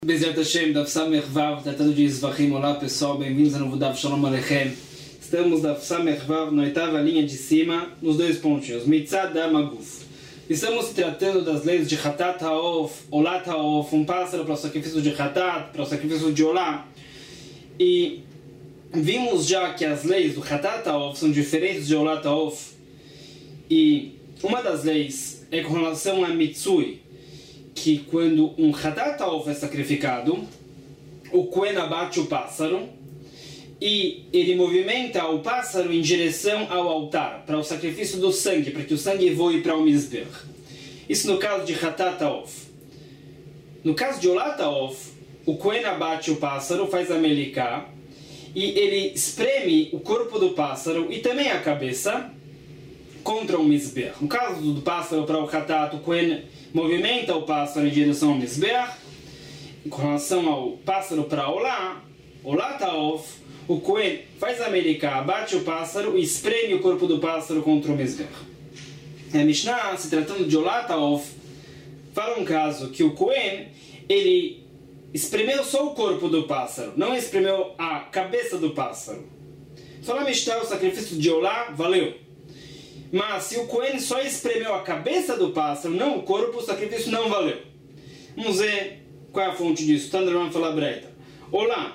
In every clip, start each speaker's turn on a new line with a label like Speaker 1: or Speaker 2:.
Speaker 1: Bezerra Hashem, Daf Samech Vav, tratado de Zvachim. Olá pessoal, bem-vindos a novo Daf Shalom Aleichem. Estamos Daf Samech Vav na oitava linha de cima, nos dois pontinhos, Mitzad Amaguf. Estamos tratando das leis de Hatat Haof, Olat Haof, um pássaro para o sacrifício de Hatat, para o sacrifício de Olá. E vimos já que as leis do Hatat Haof são diferentes de Olat Haof. E uma das leis é com relação a Mitsui, que quando um Hatat Haof é sacrificado, o Kohen abate o pássaro e ele movimenta o pássaro em direção ao altar, para o sacrifício do sangue, para que o sangue voe para o Mizbeach. Isso no caso de Hatat Haof. No caso de Olat Haof, o Kohen abate o pássaro, faz a melicá, e ele espreme o corpo do pássaro e também a cabeça contra o Mizbeach. No caso do pássaro para o Hatat, o Kohen movimenta o pássaro em direção ao Mizbeach. Com relação ao pássaro para Olá, Olat Haof, o Kohen faz a melicá, abate o pássaro e espreme o corpo do pássaro contra o Mizbeach. A Mishnah, se tratando de Olat Haof, fala um caso que o Kohen, ele espremeu só o corpo do pássaro, não espremeu a cabeça do pássaro. Fala a Mishnah, o sacrifício de Olá valeu. Mas se o Kohen só espremeu a cabeça do pássaro, não o corpo, o sacrifício não valeu. Vamos ver qual é a fonte disso. Tandraman fala breita. Olá.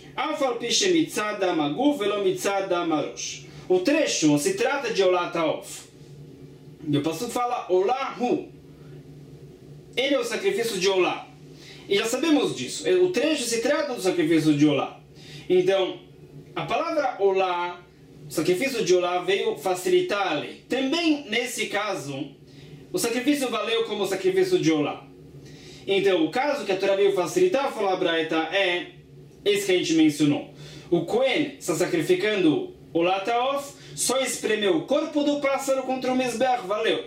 Speaker 1: O trecho se trata de Olat Haof. E o passuco fala Olá Hu. Ele é o sacrifício de Olá. E já sabemos disso. O trecho se trata do sacrifício de Olá. Então, a palavra Olá, o sacrifício de Olá, veio facilitar a lei. Também, nesse caso, o sacrifício valeu como o sacrifício de Olá. Então, o caso que a Torá veio facilitar, fala a Braita, é esse que a gente mencionou. O Kohen está sacrificando o Olat Haof, só espremeu o corpo do pássaro contra o Mizbeach, valeu.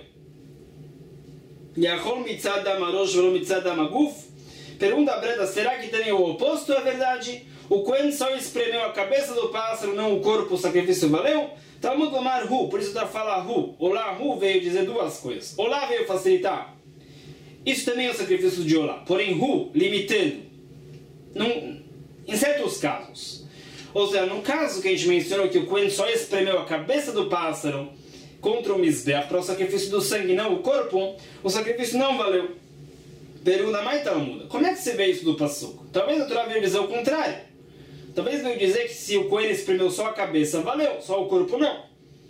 Speaker 1: Yachol mitzad amarosh velo mitzad amaguf. Pergunta a Braita, será que também o oposto é verdade? O Kohen só espremeu a cabeça do pássaro, não o corpo, o sacrifício valeu? Talmud lomar hu, por isso está falando hu. Olá hu veio dizer duas coisas. Olá veio facilitar. Isso também é o sacrifício de Olá. Porém hu, limitando. Em certos casos. Ou seja, no caso que a gente mencionou que o Kohen só espremeu a cabeça do pássaro contra o Mizbeach para o sacrifício do sangue, não o corpo, o sacrifício não valeu. Pergunta mais Talmud. Como é que você vê isso do passuco? Talvez a Torá veio dizer o contrário. Talvez veio dizer que se o Kohen espremeu só a cabeça, valeu, só o corpo não.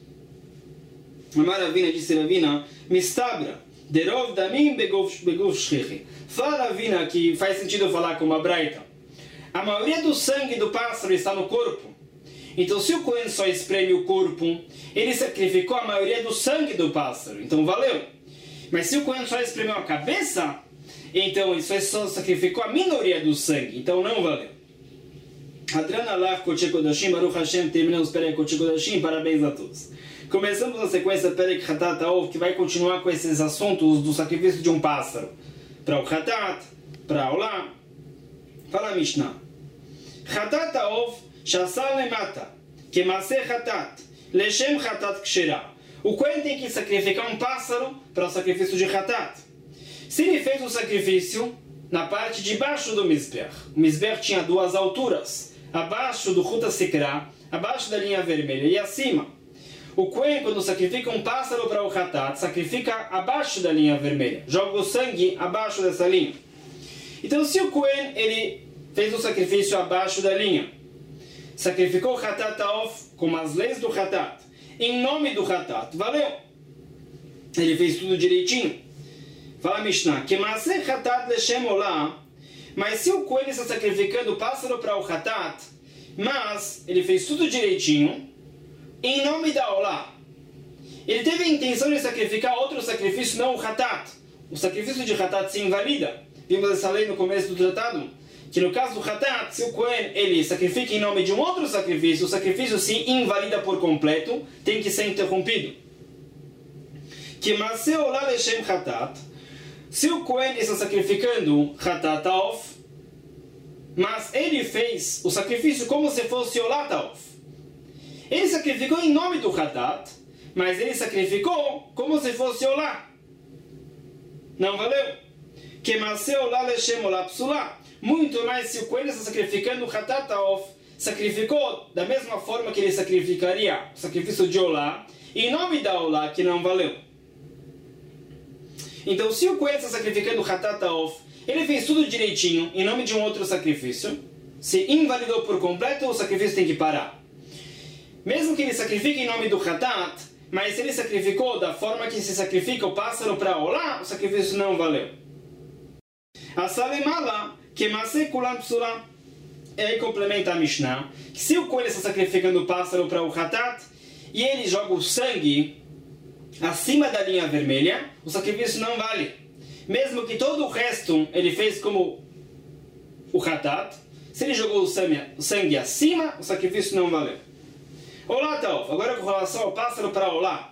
Speaker 1: A Maravina disse Ravina, Mistabra, derov damim beguf shchichi. Fala Ravina que faz sentido falar com uma braita. A maioria do sangue do pássaro está no corpo. Então se o Kohen só espreme o corpo, ele sacrificou a maioria do sangue do pássaro. Então valeu. Mas se o Kohen só espremeu a cabeça, então ele só sacrificou a minoria do sangue. Então não valeu. Adran Allah Kodesh Kodashim, Baruch Hashem, terminamos Perek Kodesh Kodashim, parabéns a todos. Começamos a sequência Perek Hatat Haof, que vai continuar com esses assuntos do sacrifício de um pássaro. Para o Hatat, para Olá. Fala a Mishnah. Hatat Haof, Shasal Lemata, Kemase Hatat, Leshem Hatat Kshera. O Kohen tem que sacrificar um pássaro para o sacrifício de Hatat. Se ele fez o sacrifício na parte de baixo do Mizbeach, o Mizbeach tinha duas alturas, abaixo do Huta Sikra, abaixo da linha vermelha e acima. O Kohen, quando sacrifica um pássaro para o Hatat, sacrifica abaixo da linha vermelha, joga o sangue abaixo dessa linha. Então, se o Kohen ele fez o sacrifício abaixo da linha, sacrificou o Hatat Haof com as leis do Hatat, em nome do Hatat, valeu. Ele fez tudo direitinho. Fala Mishnah, que Maseh Hatat Leshem Olá, mas se o Kohen está sacrificando o pássaro para o Hatat, mas ele fez tudo direitinho, em nome da Olá, ele teve a intenção de sacrificar outro sacrifício, não o Hatat. O sacrifício de Hatat se invalida. Vimos essa lei no começo do tratado, que no caso do Hatat, se o Kohen ele sacrifica em nome de um outro sacrifício, o sacrifício se invalida por completo, tem que ser interrompido. Que Maseh Olá Leshem Hatat, se o Kohen está sacrificando Hatat Haof, mas ele fez o sacrifício como se fosse Olat Haof. Ele sacrificou em nome do Hatat, mas ele sacrificou como se fosse Olá. Não valeu. Que Maseh Olá Leshem Olá Psulá. muito mais se o Cohen está sacrificando o Hatat Haof, sacrificou da mesma forma que ele sacrificaria o sacrifício de Olá, em nome da Olá, que não valeu. Então, se o Cohen está sacrificando o Hatat Haof, ele fez tudo direitinho, em nome de um outro sacrifício, se invalidou por completo, o sacrifício tem que parar. Mesmo que ele sacrifique em nome do Hatat, mas se ele sacrificou da forma que se sacrifica o pássaro para Olá, o sacrifício não valeu. A Salemala, que Masei Kulam Psula, e aí complementa a Mishnah, que se o Cohen está sacrificando o pássaro para o Hatat, e ele joga o sangue acima da linha vermelha, o sacrifício não vale. Mesmo que todo o resto ele fez como o Hatat, se ele jogou o sangue acima, o sacrifício não valeu. Olá, Taof. Agora com relação ao pássaro para Olá.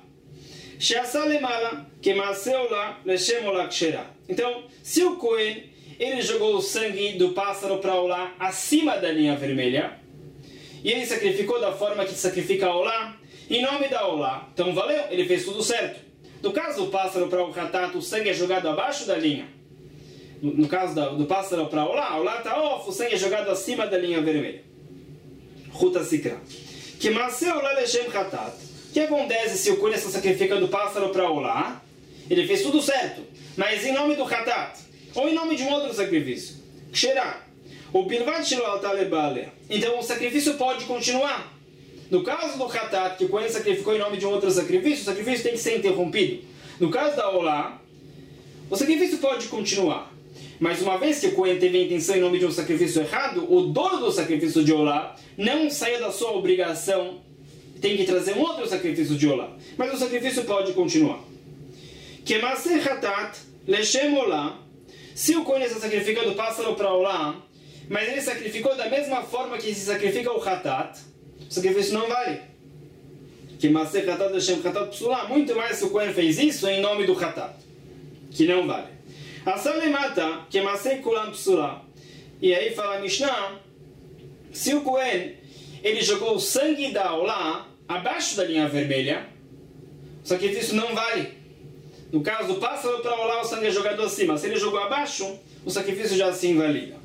Speaker 1: Então, se o Cohen ele jogou o sangue do pássaro para Olá acima da linha vermelha, e ele sacrificou da forma que sacrifica a Olá, em nome da Olá, então valeu, ele fez tudo certo. No caso do pássaro para o Hatat, o sangue é jogado abaixo da linha. No caso do pássaro para Olá está off, o sangue é jogado acima da linha vermelha. Ruta Sikra. Que Masei Olá Leshem Hatat. O que acontece se o Cohen está sacrificando o pássaro para Olá? Ele fez tudo certo, mas em nome do Hatat, ou em nome de um outro sacrifício. Ksherá. O Bilvat Shelo Alta Lebale. Então o sacrifício pode continuar. No caso do Hatat, que o Cohen sacrificou em nome de um outro sacrifício, o sacrifício tem que ser interrompido. No caso da Olá, o sacrifício pode continuar. Mas uma vez que o Cohen teve a intenção em nome de um sacrifício errado, o dono do sacrifício de Olá não saiu da sua obrigação, tem que trazer um outro sacrifício de Olá. Mas o sacrifício pode continuar. Que Masei Hatat Leshem Olá. Se o Cohen está sacrificando o pássaro para Olá, mas ele sacrificou da mesma forma que se sacrifica o Hatat, o sacrifício não vale. Que Masei Hatat Leshem Hatat Psula. Muito mais se o Cohen fez isso em nome do Hatat, que não vale. A Salemata, que Masei Kulam Psula. E aí fala a Mishnah, se o Cohen ele jogou o sangue da Olá abaixo da linha vermelha, o sacrifício não vale. No caso do pássaro para Olá, o sangue é jogado acima. Se ele jogou abaixo, o sacrifício já se invalida.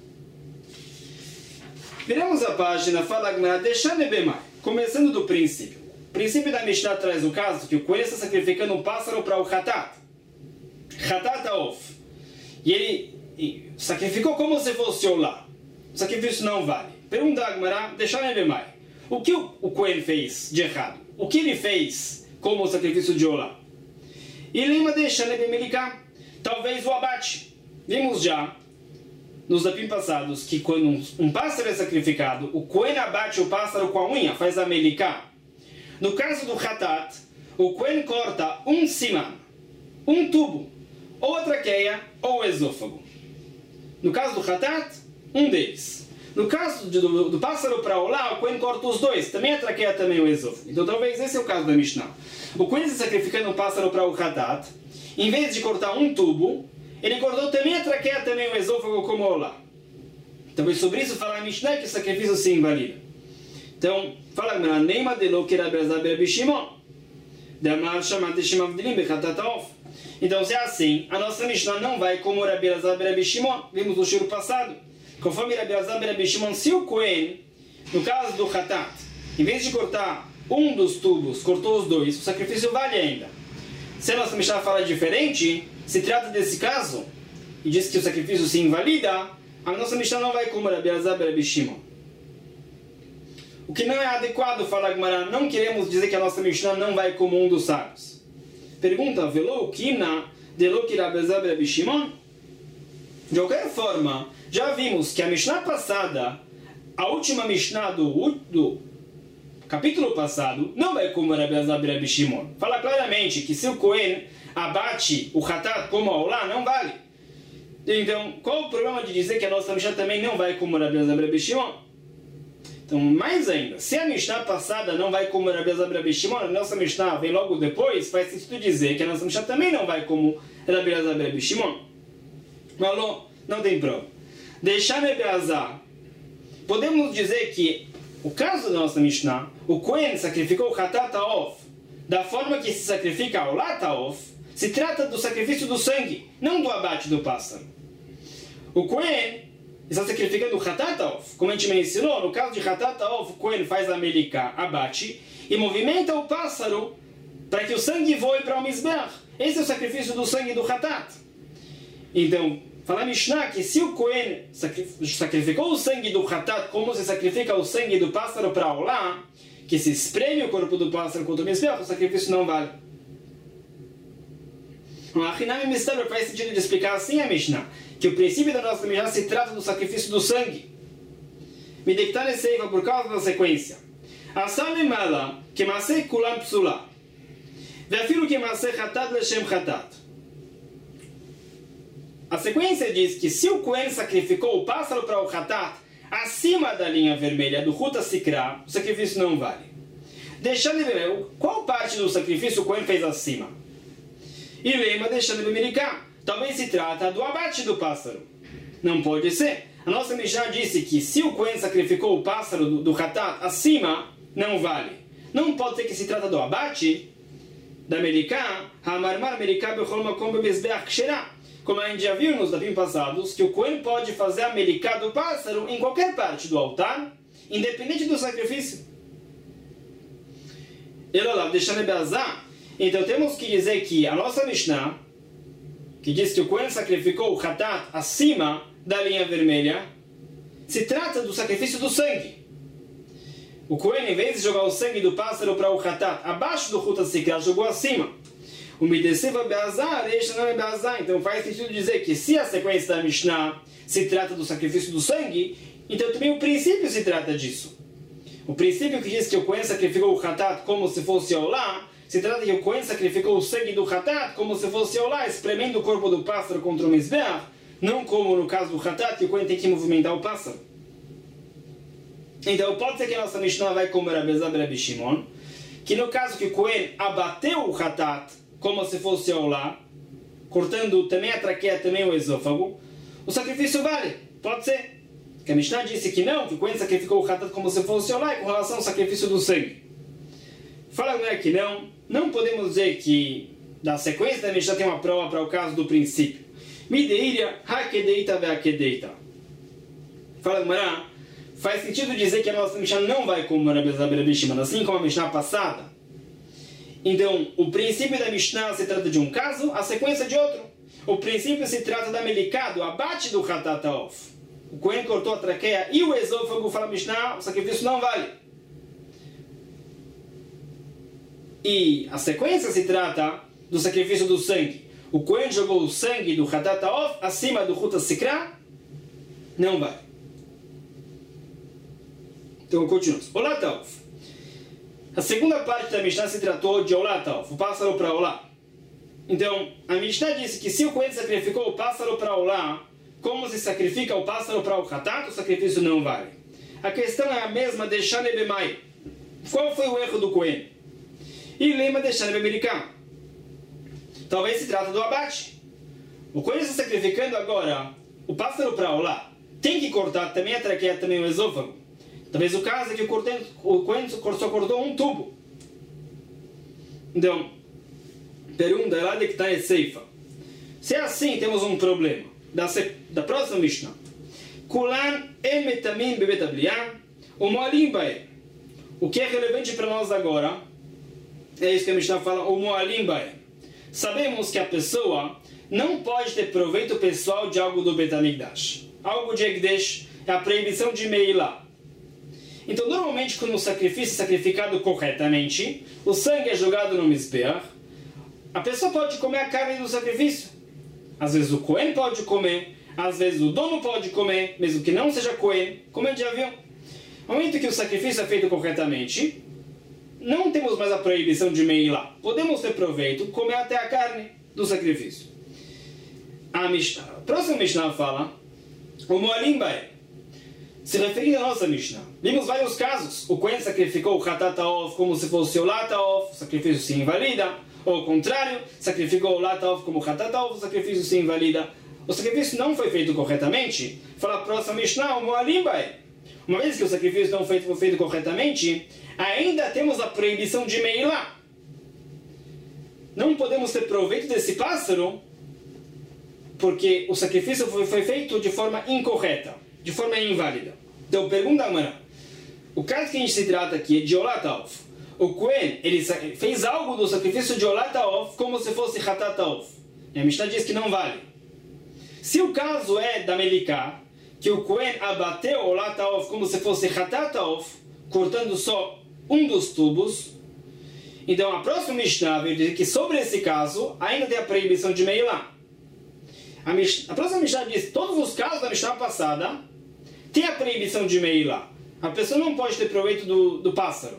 Speaker 1: Viramos a página, fala Gmara, deixando bem começando do princípio. O princípio da Mishnah traz o caso que o Cohen está sacrificando um pássaro para o Hatat. Hatat Haof. E ele sacrificou como se fosse Olá. O sacrifício não vale. Pergunta a Gmara, deixando bem mais. O que o Cohen fez de errado? O que ele fez como o sacrifício de Olá? E lima deixando bem melicar. Talvez o abate. Vimos já nos dapim passados que quando um pássaro é sacrificado, o Cohen abate o pássaro com a unha, faz a melicá. No caso do Hatat, o Cohen corta um siman, um tubo, ou a traqueia, ou o esôfago. No caso do Hatat, um deles. No caso do pássaro para Olá, o Cohen corta os dois, também a traqueia, também o esôfago. Então talvez esse é o caso da Mishnah. O Cohen está sacrificando um pássaro para o Hatat, em vez de cortar um tubo, ele cortou também a traqueia, também o esôfago, como Olá. Talvez sobre isso fala a Mishnah que o sacrifício se invalida. Então, fala a Neima de lo que era Berzabel Bishimon. Então, se é assim, a nossa Mishnah não vai como Rabi Elazar ben Rabi Shimon. Vimos no shiro passado. Conforme Rabi Elazar ben Rabi Shimon, se o Cohen, no caso do Hatat, em vez de cortar um dos tubos, cortou os dois, o sacrifício vale ainda. Se a nossa Mishnah fala diferente, se trata desse caso, e diz que o sacrifício se invalida, a nossa Mishnah não vai como Rabi Elazar ben Rabi Shimon. O que não é adequado, fala a Gemara, não queremos dizer que a nossa Mishnah não vai como um dos sábios. Pergunta, Velo Kina de lo que Rabi Elazar ben Rabi Shimon? De qualquer forma, já vimos que a Mishnah passada, a última Mishnah do capítulo passado, não vai como Rabi Elazar ben Rabi Shimon. Fala claramente que se o Cohen abate o Hatat como a Olá, não vale. Então, qual o problema de dizer que a nossa Mishnah também não vai como Rabi Elazar ben Rabi Shimon? Então, mais ainda, se a Mishnah passada não vai como Rabi Elazar ben Rabi Shimon, a nossa Mishnah vem logo depois, faz sentido dizer que a nossa Mishnah também não vai como Rabi Elazar ben Rabi Shimon. Malô, não tem prova. Deixar Rabi Elazar. Podemos dizer que o caso da nossa Mishnah, o Cohen sacrificou o Hatat Haof da forma que se sacrifica o Lat Haof, se trata do sacrifício do sangue, não do abate do pássaro. O Cohen está sacrificando o Hatatov. Como a gente mencionou, no caso de Hatatov, o Cohen faz a Melikah, abate, e movimenta o pássaro para que o sangue voe para o Mizbeach. Esse é o sacrifício do sangue do Hatat. Então, fala Mishnah que se o Cohen sacrificou o sangue do Hatat como se sacrifica o sangue do pássaro para Olá, que se espreme o corpo do pássaro contra o Mizbeach, o sacrifício não vale. O Achinami Mister faz sentido de explicar assim a Mishnah, que o princípio da nossa Mishnah se trata do sacrifício do sangue. Midektane Seifa por causa da sequência. Asane Mala, que Masei Kulam Psula. Veafilo que Masei Hatat Leshem Hatat. A sequência diz que se o Cohen sacrificou o pássaro para o Hatat acima da linha vermelha do Huta Sikra, o sacrifício não vale. Deixando de ver qual parte do sacrifício o Cohen fez acima. E lema deixando de Melikah. Talvez se trata do abate do pássaro. Não pode ser. A nossa Mishnah disse que se o Cohen sacrificou o pássaro do Hatat acima, não vale. Não pode ser que se trata do abate da Melikah, Hamarmar Melikah Bechol Makom Bemizbeach Ksherah. Como a gente já viu nos davim passados, que o Cohen pode fazer a Melikah do pássaro em qualquer parte do altar, independente do sacrifício. Ela deixando Beazá. Então temos que dizer que a nossa Mishnah, que diz que o Cohen sacrificou o Hatat acima da linha vermelha, se trata do sacrifício do sangue. O Cohen, em vez de jogar o sangue do pássaro para o Hatat abaixo do Huta Sikra, jogou acima. O Midesiva Beazar, Beazar. Então faz sentido dizer que se a sequência da Mishnah se trata do sacrifício do sangue, então também o princípio se trata disso. O princípio que diz que o Cohen sacrificou o Hatat como se fosse Olá, se trata que o Cohen sacrificou o sangue do Hatat como se fosse Olá, espremendo o corpo do pássaro contra o Mizbeach, não como no caso do Hatat, que o Cohen tem que movimentar o pássaro. Então pode ser que a nossa Mishnah vai como Rabbi Elazar Rabbi Shimon, que no caso que o Cohen abateu o Hatat como se fosse Olá, cortando também a traqueia, também o esôfago, o sacrifício vale. Pode ser. Que a Mishnah disse que não, que o Cohen sacrificou o Hatat como se fosse Olá, com relação ao sacrifício do sangue. Fala não é que não. Não podemos dizer que da sequência da Mishnah tem uma prova para o caso do princípio. Mideiria, hakedeita veakedeita. Fala Gemara, faz sentido dizer que a nossa Mishnah não vai como Rabbi Elazar Rabbi Shimon, assim como a Mishnah passada. Então, o princípio da Mishnah se trata de um caso, a sequência de outro. O princípio se trata da Melikah, do abate do Hatatov. O Cohen cortou a traqueia e o esôfago, fala Mishnah, o sacrifício não vale. E a sequência se trata do sacrifício do sangue. O Cohen jogou o sangue do Hatatov acima do Huta Sikra, não vale. Então, continuamos. Olatov. A segunda parte da Mishnah se tratou de Olatov, o pássaro para Olá. Então, a Mishnah disse que se o Cohen sacrificou o pássaro para Olá, como se sacrifica o pássaro para o Hatat, o sacrifício não vale. A questão é a mesma de Shane Bemai. Qual foi o erro do Cohen? E lema de Shane Bemerikah. Talvez se trata do abate. O Cohen está sacrificando agora o pássaro para Olá. Tem que cortar também a traqueia, também o esôfago. Talvez o caso é que o Cohen só cortou um tubo. Então, pergunta lá de que está Seifa. Se é assim, temos um problema. Da próxima Mishnah. Kulan emetamin bebetablian umoalim bae. O que é relevante para nós agora é isso que a Mishnah fala, umoalim bae. Sabemos que a pessoa não pode ter proveito pessoal de algo do Betamigdash. Algo de Ekdesh é a proibição de Meilá. Então, normalmente, quando o sacrifício é sacrificado corretamente, o sangue é jogado no Mizbeach, a pessoa pode comer a carne do sacrifício. Às vezes o Cohen pode comer, às vezes o dono pode comer, mesmo que não seja Cohen, como a gente já viu. No momento que o sacrifício é feito corretamente, não temos mais a proibição de Meilá. Podemos ter proveito, comer até a carne do sacrifício. A próxima Mishnah fala, o Moalim Bae. Se referindo à nossa Mishnah, vimos vários casos. O Cohen sacrificou o Hatatov como se fosse o Latov, o sacrifício se invalida. Ou ao contrário, sacrificou o Latov como o Hatatov, o sacrifício se invalida. O sacrifício não foi feito corretamente. Fala a próxima Mishnah, o Moalim Bae. Uma vez que o sacrifício não foi feito corretamente, ainda temos a proibição de Meilá. Não podemos ter proveito desse pássaro porque o sacrifício foi feito de forma incorreta. de forma inválida. Então, pergunta agora. O caso que a gente se trata aqui é de Olat Haof. O Kohen, ele fez algo do sacrifício de Olat Haof como se fosse Hatat Haof. E a Mishnah diz que não vale. Se o caso é da Melikah, que o Kohen abateu Olat Haof como se fosse Hatat Haof, cortando só um dos tubos, então a próxima Mishnah vai dizer que sobre esse caso ainda tem a proibição de Meilá. A próxima Mishnah diz que todos os casos da Mishnah passada tem a proibição de Meilá. A pessoa não pode ter proveito do pássaro.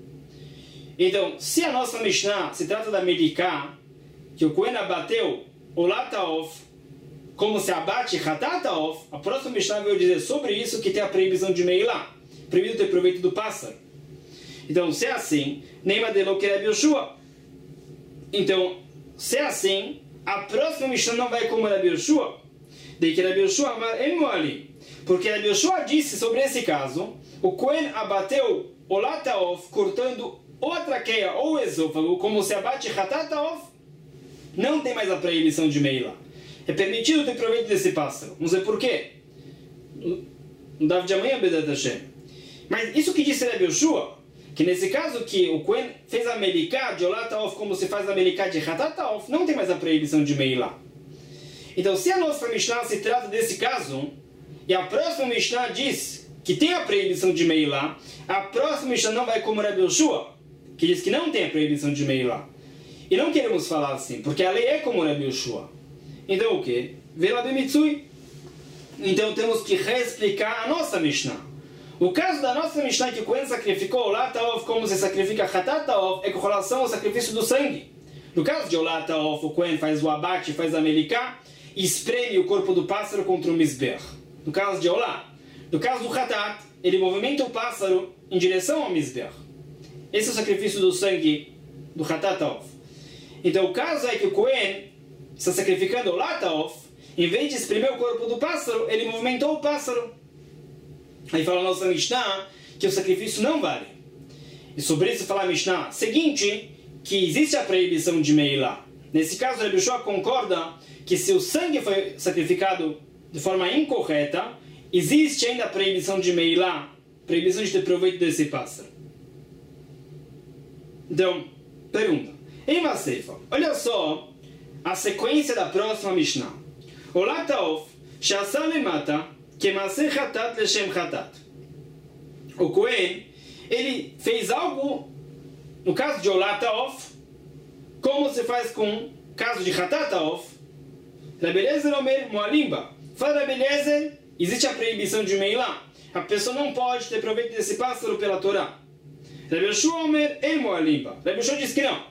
Speaker 1: Então, se a nossa Mishnah se trata da Melikah, que o Kohen abateu Olat Haof como se abate Hatat Haof, a próxima Mishnah vai dizer sobre isso que tem a proibição de Meilá. Proibido ter proveito do pássaro. Então, se é assim, nem Madelo que Rabi Yoshua. Então, se é assim, a próxima Mishnah não vai como Rabi Yoshua. De que Rabi Yoshua amar em Moali. Porque Rabi Yoshua disse sobre esse caso, o Kohen abateu Olat Haof cortando ou a traqueia ou o esôfago, como se abate Hatat Haof, não tem mais a proibição de Meilá. É permitido ter proveito desse pássaro. Vamos ver por quê. Não dava de amanhã, Bedat Hashem. Mas isso que disse Rabi Yoshua, que nesse caso que o Kohen fez a Melikah de Olat Haof como se faz a Melikah de Hatat Haof, não tem mais a proibição de Meilá. Então, se a nossa Mishnah se trata desse caso, e a próxima Mishnah diz que tem a proibição de Meilá, a próxima Mishnah não vai como Rabi Yoshua, que diz que não tem a proibição de Meilá. E não queremos falar assim, porque a lei é como Rabi Yoshua. Então o que? Vela b'mitzui. Então temos que reexplicar a nossa Mishnah. O caso da nossa Mishnah que o Kohen sacrificou Olat Haof como se sacrifica Hatat Haof é com relação ao sacrifício do sangue. No caso de Olat Haof, o Kohen faz o abate, faz a Melikah e espreme o corpo do pássaro contra o Mizbeach. No caso de Olat. No caso do Hatat, ele movimenta o pássaro em direção ao Mizbeach. Esse é o sacrifício do sangue do Hatat Haof. Então o caso é que o Kohen está sacrificando Olat Haof, em vez de espremer o corpo do pássaro, ele movimentou o pássaro. Aí fala a nossa Mishnah que o sacrifício não vale. E sobre isso fala a Mishnah seguinte, que existe a proibição de Meilá. Nesse caso, Rabi Yoshua concorda que se o sangue foi sacrificado de forma incorreta, existe ainda a proibição de Meilá, proibição de ter proveito desse pássaro. Então, pergunta. Em Vaseifa, olha só a sequência da próxima Mishnah. Olat Haof, she'asa lemata, kemase chatat leshem chatat. O Kohen, ele fez algo, no caso de Olat Haof, como se faz com o caso de Hatat Haof. Rabi Eliezer omer moalimba. Fala Rabi Eliezer, existe a proibição de Meilá. A pessoa não pode ter proveito desse pássaro pela Torá. Rabi Yoshua omer el moalimba. Rabi Yoshua diz que não.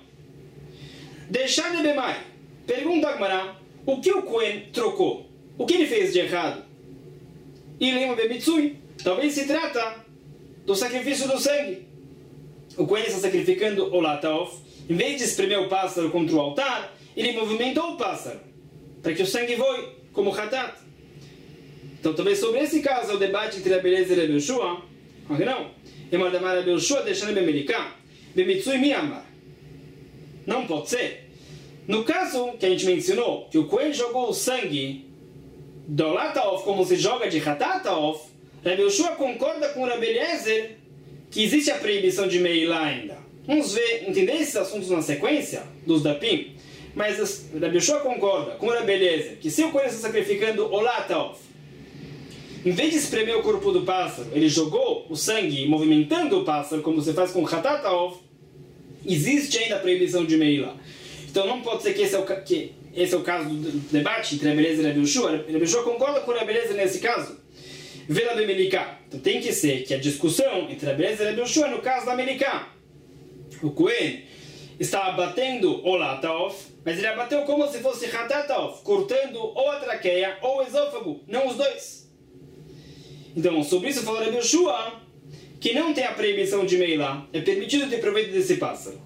Speaker 1: Deixar de Bemai. Pergunta a Gemara, o que o Kohen trocou? O que ele fez de errado? E lema bemitsui. Talvez se trata do sacrifício do sangue. O Kohen está sacrificando Olat Haof. Em vez de espremer o pássaro contra o altar, ele movimentou o pássaro para que o sangue voe, como Hatat. Então, talvez sobre esse caso, o debate entre Rabi Eliezer e Rabi Yoshua, mas não. Emar damar Rabi Yoshua deixando Bemelikah. Bemitsui mi amar. Não pode ser. No caso que a gente mencionou, que o Kohen jogou o sangue do Olat Haof como se joga de Hatat Haof, Rabi Yoshua concorda com Rabi Eliezer que existe a proibição de Meilá ainda. Vamos entender esses assuntos na sequência dos Dapim. Mas Rabi Yoshua concorda com Rabi Eliezer que se o Kohen está sacrificando Olat Haof, em vez de espremer o corpo do pássaro, ele jogou o sangue movimentando o pássaro como se faz com Hatat Haof, existe ainda a proibição de Meilá. Então não pode ser que esse é o caso do debate entre Rabi Eliezer e Rabi Yoshua. Rabi Yoshua concorda com Rabi Eliezer nesse caso. Vela Bemelikah. Então tem que ser que a discussão entre Rabi Eliezer e Rabi Yoshua é no caso da Melikah. O Kohen está abatendo Olat Haof, mas ele abateu como se fosse Hatat Haof, cortando ou a traqueia ou o esôfago, não os dois. Então, sobre isso fala Rabi Yoshua que não tem a proibição de Meilá, é permitido ter proveito desse pássaro.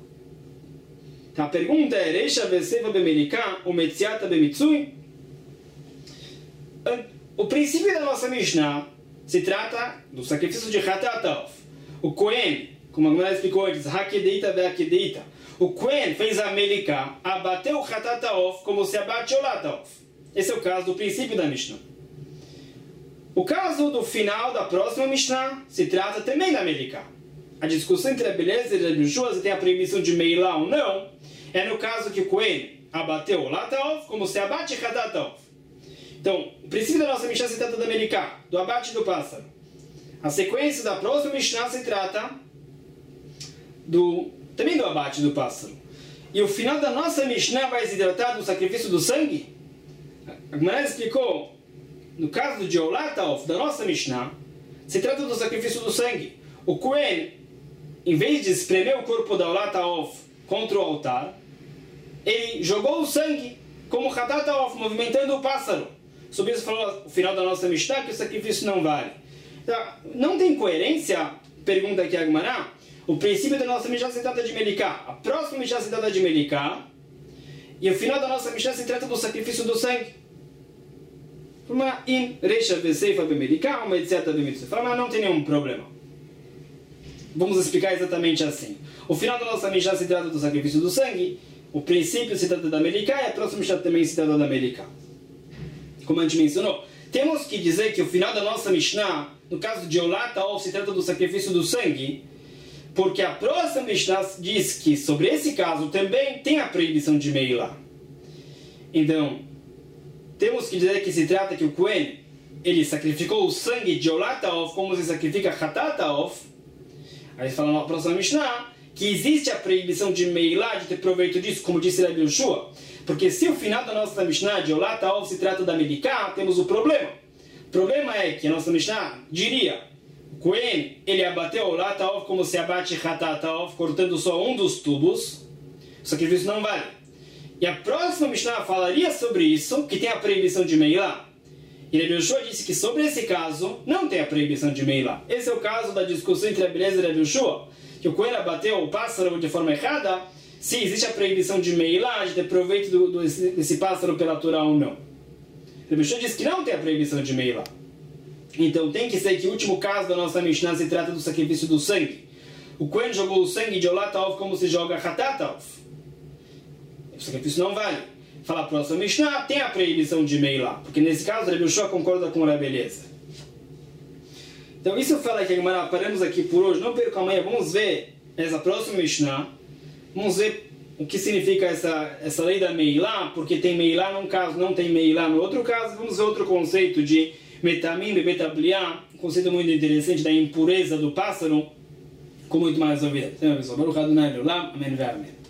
Speaker 1: A pergunta é: Reisha veseva bemelikah ou metziata bemitsui? O princípio da nossa Mishnah se trata do sacrifício de Hatat Haof. O Kohen, como a Gemara explicou antes, hakedeita ve'akedeita. O Kohen fez a Melikah, abateu o Hatat Haof como se abate o Olat Haof. Esse é o caso do princípio da Mishnah. O caso do final da próxima Mishnah se trata também da Melikah. A discussão entre a beleza e a Yoshua, se tem a proibição de Meilá ou não, é no caso que o Cohen abateu o Lataov, como se abate Hadatov. Então, o princípio da nossa Mishnah se trata da Melikah, do abate do pássaro. A sequência da próxima Mishnah se trata também do abate do pássaro. E o final da nossa Mishnah vai se tratar do sacrifício do sangue. A Gemara explicou, no caso de Olataov, da nossa Mishnah, se trata do sacrifício do sangue. O Cohen, em vez de espremer o corpo da Olataov contra o altar, ele jogou o sangue como Hadataov, movimentando o pássaro. Sobre isso falou o final da nossa Mishnah, que o sacrifício não vale. Então, não tem coerência, pergunta aqui a Gemara. O princípio da nossa Mishnah se trata de Melikah. A próxima Mishnah se trata de Melikah. E o final da nossa Mishnah se trata do sacrifício do sangue. Mas não tem nenhum problema. Vamos explicar exatamente assim. O final da nossa Mishnah se trata do sacrifício do sangue. O princípio se trata da Melikah. E a próxima Mishnah também se trata da Melikah. Como a gente mencionou, temos que dizer que o final da nossa Mishnah, no caso de Olataov, se trata do sacrifício do sangue, porque a próxima Mishnah diz que sobre esse caso também tem a proibição de Meilá. Então, temos que dizer que se trata que o Cohen, ele sacrificou o sangue de Olataov como se sacrifica Hatataov. Aí fala na próxima Mishnah que existe a proibição de Meilá, de ter proveito disso, como disse Rabbi Yoshua. Porque se o final da nossa Mishnah de Olataov se trata da Melikah, temos o problema. O problema é que a nossa Mishnah diria, o Cohen, ele abateu Olataov como se abate Hatataov, cortando só um dos tubos. O sacrifício não vale. E a próxima Mishnah falaria sobre isso, que tem a proibição de Meilá. E Rabbi Yoshua disse que sobre esse caso não tem a proibição de Meilá. Esse é o caso da discussão entre a beleza e Rabbi Yoshua, que o Cohen abateu o pássaro de forma errada, se existe a proibição de Meilá, de ter proveito desse pássaro pela Torá ou não. Rabbi Yoshua disse que não tem a proibição de Meilá. Então tem que ser que o último caso da nossa Mishnah se trata do sacrifício do sangue. O Cohen jogou o sangue de Olataov como se joga Hatataov. O sacrifício não vale. Fala a próxima Mishnah, tem a proibição de Meilá. Porque nesse caso, Rabbi Yoshua concorda com a beleza. Então isso fala que paramos aqui por hoje. Não perca amanhã, vamos ver essa próxima Mishnah. Vamos ver o que significa essa lei da Meilá. Porque tem Meilá num caso, não tem Meilá no outro caso. Vamos ver outro conceito de Metamim e Betabliá. Um conceito muito interessante da impureza do pássaro. Com muito mais ouvido. Então, pessoal, Baruch Adonai Leolam. Amém.